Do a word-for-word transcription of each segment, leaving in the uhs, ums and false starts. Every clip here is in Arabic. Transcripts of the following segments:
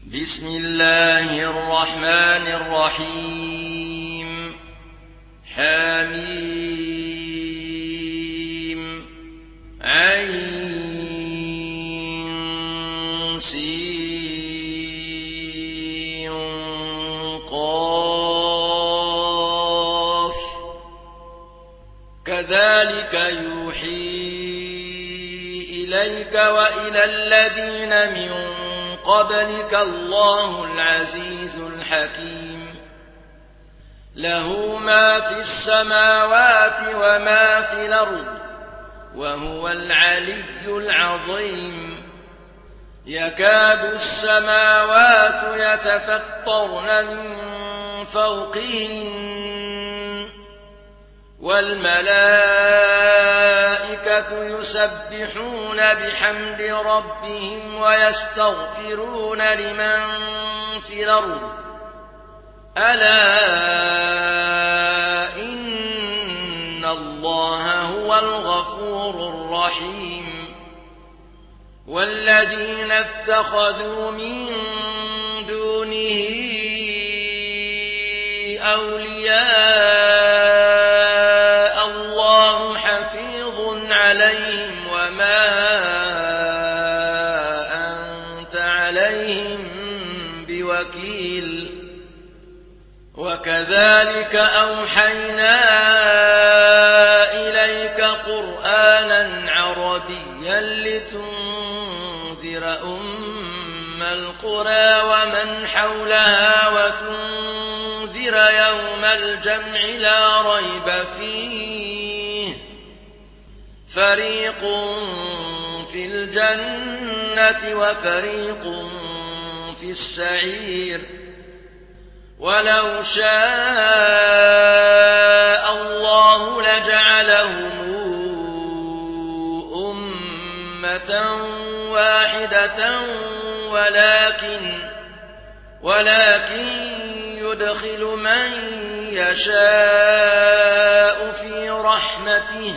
بسم الله الرحمن الرحيم. حميم عين سين قاف كذلك يوحي إليك وإلى الذين من قبلك الله العزيز الحكيم. له ما في السماوات وما في الأرض وهو العلي العظيم. يكاد السماوات يتفطرن من فوقهن والملائكة يسبحون بحمد ربهم ويستغفرون لمن في الأرض ألا إن الله هو الغفور الرحيم. والذين اتخذوا من دونه أولياء الله حفيظ عليهم وما أنت عليهم بوكيل. وكذلك أوحينا إليك قرآنا عربيا لتنذر أم القرى ومن حولها وتنذر يوم الجمع لا ريب فيه فريق في الجنة وفريق في السعير. ولو شاء الله لجعلهم أمة واحدة ولكن ولكن يدخل من يشاء في رحمته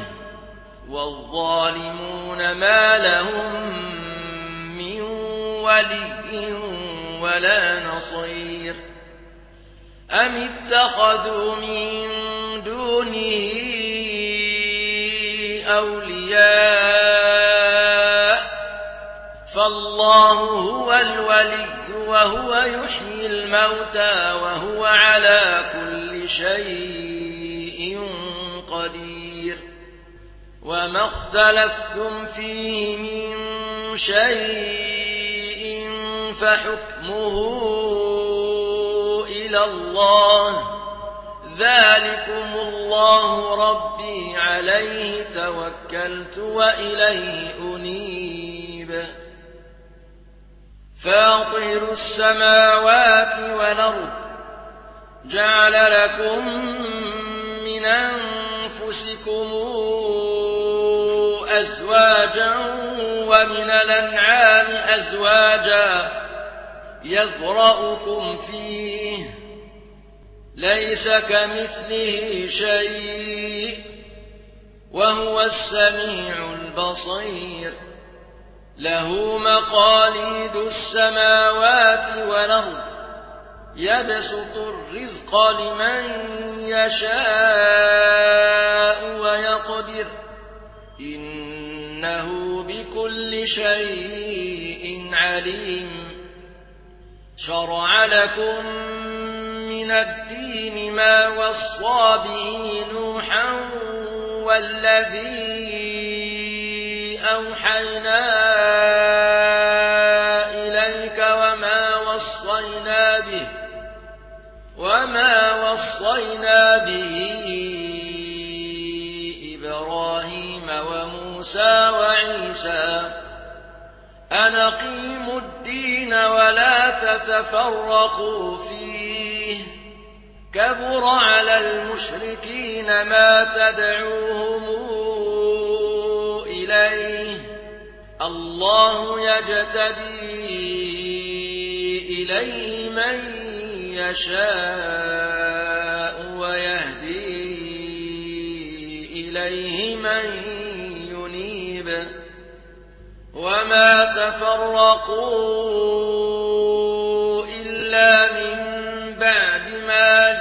والظالمون ما لهم من ولي ولا نصير. أم اتخذوا من دونه أولياء فالله هو الولي وهو يحيي الموتى وهو على كل شيء قدير. وما اختلفتم فيه من شيء فحكمه إلى الله ذلكم الله ربي عليه توكلت وإليه أنيب. فاطر السماوات والأرض جعل لكم من أنفسكم أزواجا ومن الأنعام أزواجا يذرأكم فيه ليس كمثله شيء وهو السميع البصير. له مقاليد السماوات والأرض يبسط الرزق لمن يشاء ويقدر إنه بكل شيء عليم. شرع لكم من الدين ما وصى به نوحا والذي أوحينا إليك وما وصينا به وما وصينا به إبراهيم وموسى وعيسى أن أقيموا الدين ولا تتفرقوا فيه كبر على المشركين ما تدعوهم إليه. الله يجتبي إليه من يشاء ويهدي إليه من ينيب. وما تفرقوا إلا من بعد ما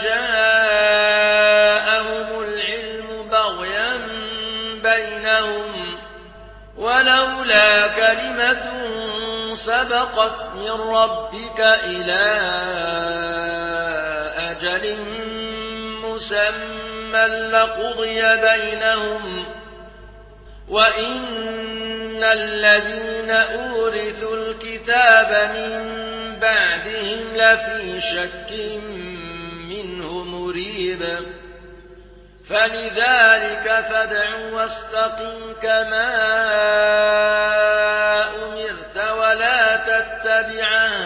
جاءهم العلم بغيا بينهم ولولا كلمة سبقت من ربك إلى أجل مسمى لقضي بينهم وإن الذين أورثوا الكتاب من بعدهم لفي شك منه مريب فلذلك فادع واستقم كما أمرت ولا تتبع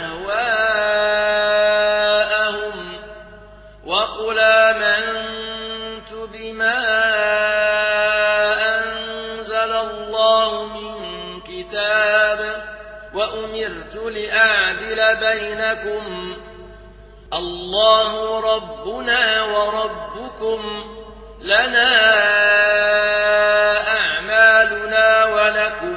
أهواءهم وقل آمنت بما أنزل الله من كتاب وأمرت لأعدل بينكم الله ربنا وربكم لنا أعمالنا ولكم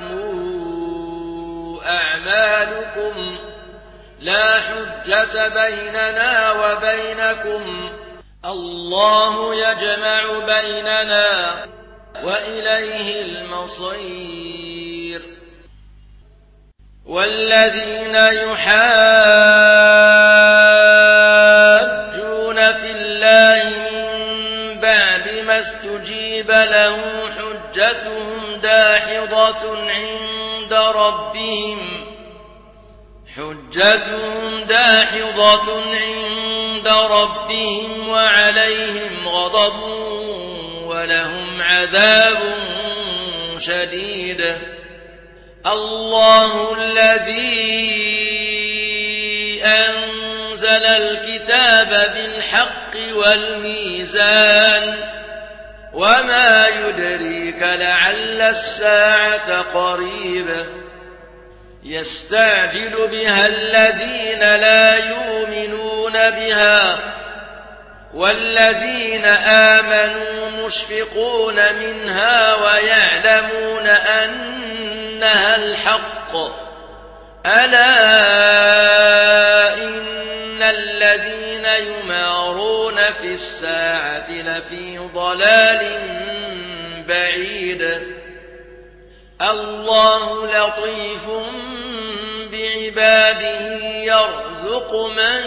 أعمالكم لا حجة بيننا وبينكم الله يجمع بيننا وإليه المصير والذين يحاجون في الله من بعد ما استجيب له حجتهم داحضة عند ربهم حجتهم داحضة عند ربهم وعليهم غضب ولهم عذاب شديد الله الذي أنزل الكتاب بالحق والميزان وما يدريك لعل الساعة قريبة يستعجل بها الذين لا يؤمنون بها والذين آمنوا مشفقون منها ويعلمون أنها الحق ألا إن الذين يمارون في الساعة لفي ضلال بعيد الله لطيف بعباده يرزق من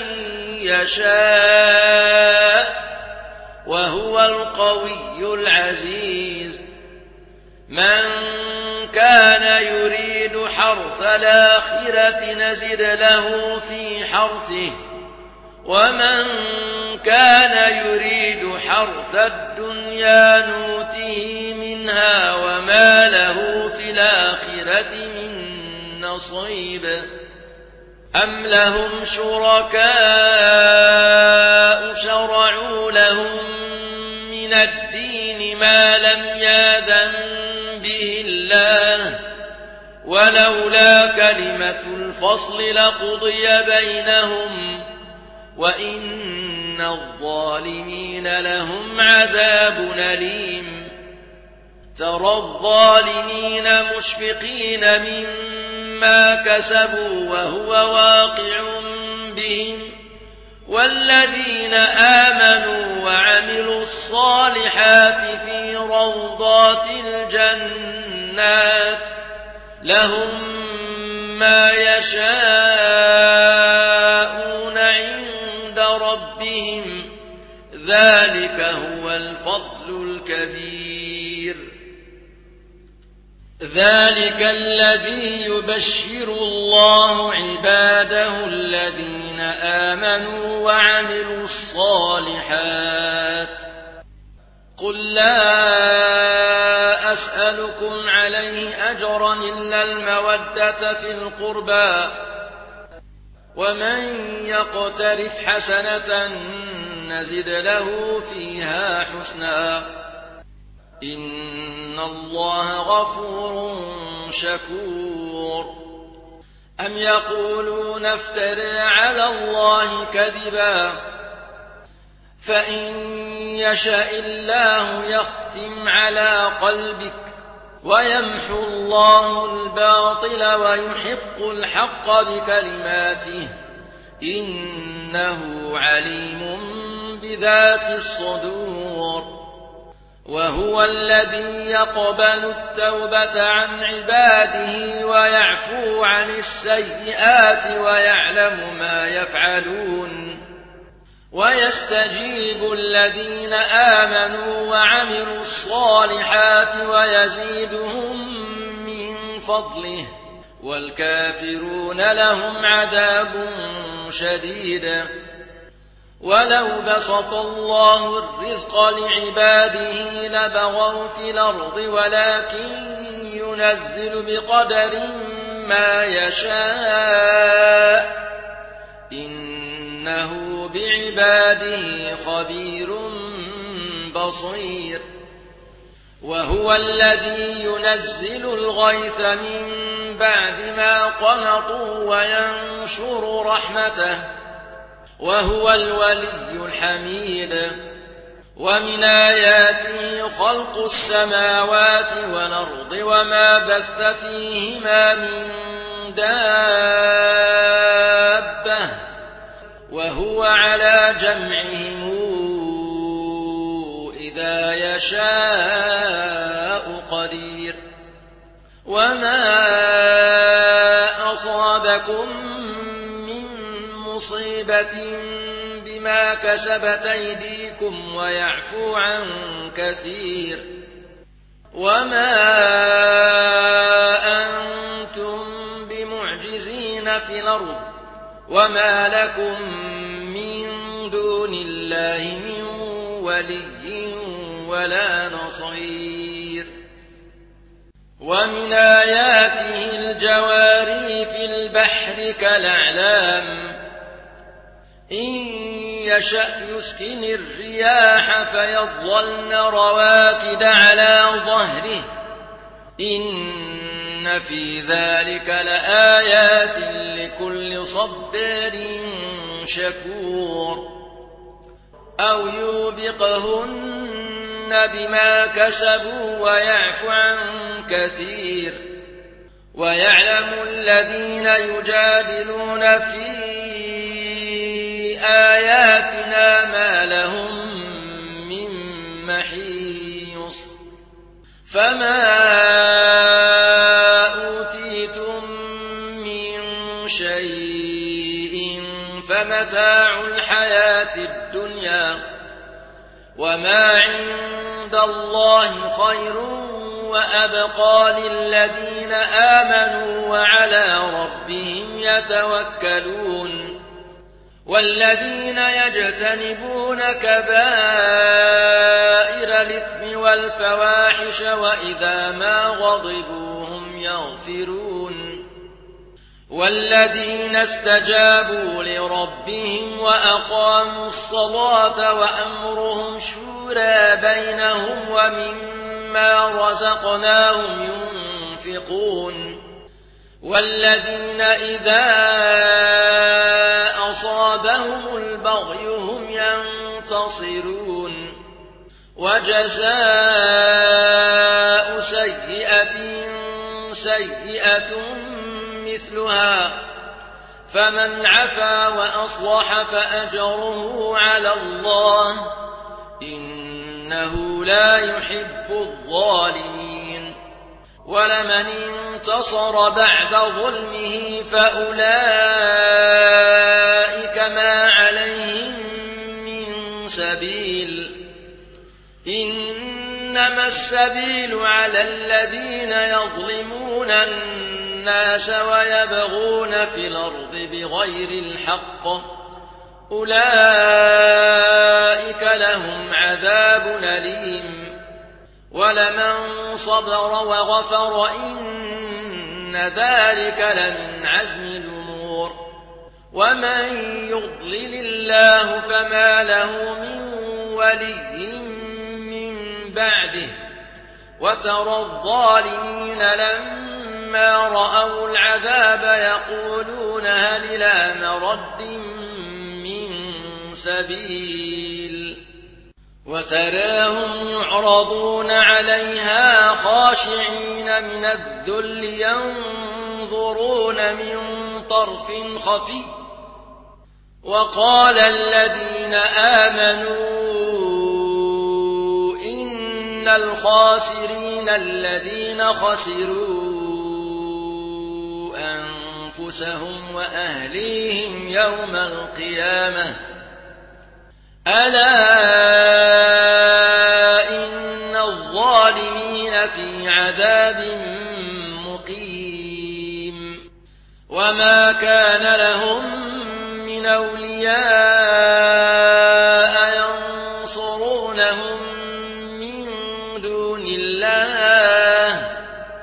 يشاء وهو القوي العزيز من كان يريد حرث الآخرة نزد له في حرثه ومن كان يريد حرث الدنيا نوته منها وما له في الآخرة من نصيب أم لهم شركاء شرعوا لهم من الدين ما لم يأذن به الله ولولا كلمة الفصل لقضي بينهم وإن الظالمين لهم عذاب أليم ترى الظالمين مشفقين مما كسبوا وهو واقع بهم والذين آمنوا وعملوا الصالحات في روضات الجنات لهم ما يشاءون عند ربهم ذلك هو الفضل الكبير ذلك الذي يبشر الله عباده الذين آمنوا وعملوا الصالحات قل لا أسألكم عليه أجرا إلا المودة في القربى ومن يقترف حسنة نزد له فيها حسنا إن الله غفور شكور أم يقولون افترى على الله كذبا فإن يشاء الله يختم على قلبك ويمحو الله الباطل ويحق الحق بكلماته إنه عليم بذات الصدور وهو الذي يقبل التوبة عن عباده ويعفو عن السيئات ويعلم ما يفعلون ويستجيب الذين آمنوا وعملوا الصالحات ويزيدهم من فضله والكافرون لهم عذاب شديد ولو بسط الله الرزق لعباده لبغوا في الأرض ولكن ينزل بقدر ما يشاء إنه بعباده خبير بصير وهو الذي ينزل الغيث من بعد ما قنطوا وينشر رحمته وهو الولي الحميد ومن آياته خلق السماوات والأرض وما بث فيهما من دابة وهو على جمعهم إذا يشاء قدير وما أصابكم من مصيبة بما كسبت أيديكم ويعفو عن كثير وما أنتم بمعجزين في الأرض وما لكم من دون الله من ولي ولا نصير ومن آياته الجواري في البحر كالأعلام إن يشأ يسكن الرياح فيظلن رواكد على ظهره إن في ذلك لآيات لكل صبار شكور أو يوبقهن بما كسبوا ويعفو عن كثير ويعلم الذين يجادلون في آياتنا ما لهم من محيص فما أوتيتم من شيء فمتاع الحياة الدنيا وما عند الله خير وأبقى للذين آمنوا وعلى ربهم يتوكلون والذين يجتنبون كبائر الإثم والفواحش وإذا ما غضبوا هم يغفرون والذين استجابوا لربهم وأقاموا الصلاة وأمرهم شورى بينهم ومما رزقناهم ينفقون والذين إذا أصابهم البغي هم ينتصرون وجزاء سيئة سيئة مثلها فمن عفا وأصلح فأجره على الله إنه لا يحب الظالمين ولمن انتصر بعد ظلمه فأولئك ما عليهم من سبيل إنما السبيل على الذين يظلمون الناس ويبغون في الأرض بغير الحق أولئك لهم عذاب أليم ولمن صبر وغفر إن ذلك لمن عزم الأمور ومن يضلل الله فما له من ولي من بعده وترى الظالمين لما رأوا العذاب يقولون هل إلى مرد من سبيل وتراهم يعرضون عليها خاشعين من الذل ينظرون من طرف خفي وقال الذين آمنوا إن الخاسرين الذين خسروا أنفسهم وأهليهم يوم القيامة ألا إن الظالمين في عذاب مقيم وما كان لهم من أولياء ينصرونهم من دون الله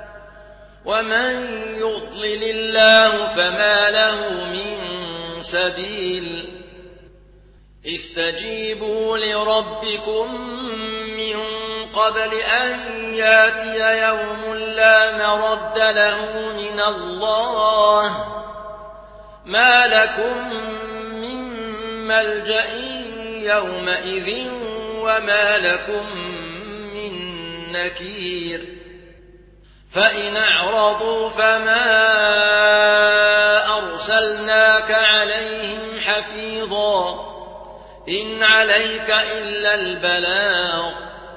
ومن يضلل الله فما له من سبيل استجيبوا لربكم من قبل أن ياتي يوم لا مرد له من الله ما لكم من ملجأ يومئذ وما لكم من نكير فإن أعرضوا فما أرسلناك عليهم حفيظا إن عليك إلا البلاغ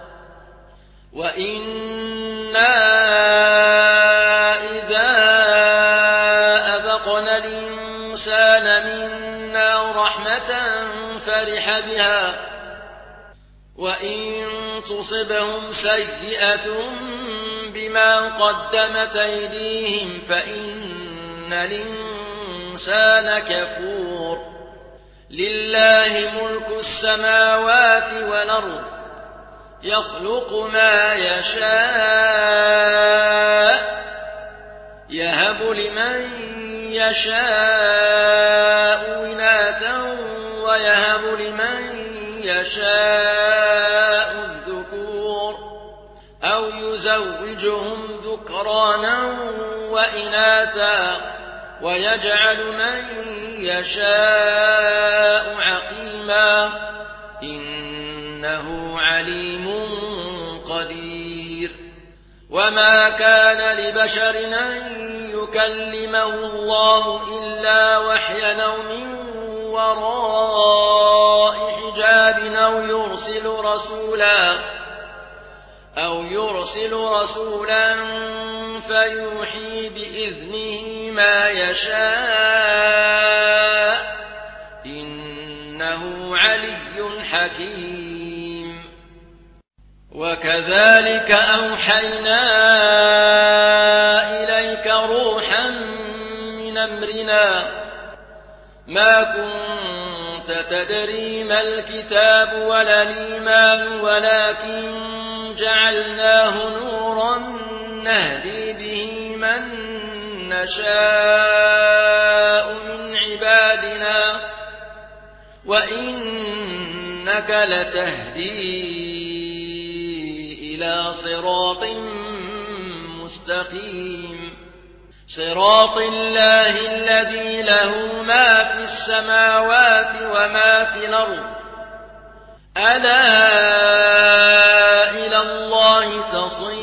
وإنا إذا أذقنا الإنسان منا رحمة فرح بها وإن تصبهم سيئة بما قدمت أيديهم فإن الإنسان كفور لله ملك السماوات والأرض يخلق ما يشاء يهب لمن يشاء إناثا ويهب لمن يشاء الذكور أو يزوجهم ذكرانا وإناثا ويجعل من يشاء عقيما إنه عليم قدير وما كان لبشر أن يكلمه الله إلا وحيا أو من وراء حجاب أو يرسل رسولا أو يرسل رسولا فيوحي بإذنه ما يشاء إنه علي حكيم وكذلك أوحينا إليك روحا من أمرنا ما كنت تدري ما الكتاب ولا الإيمان ولكن جعلناه نورا نهدي به من نشاء من عبادنا وإنك لتهدي إلى صراط مستقيم صراط الله الذي له ما في السماوات وما في الأرض ألا إلى الله تصير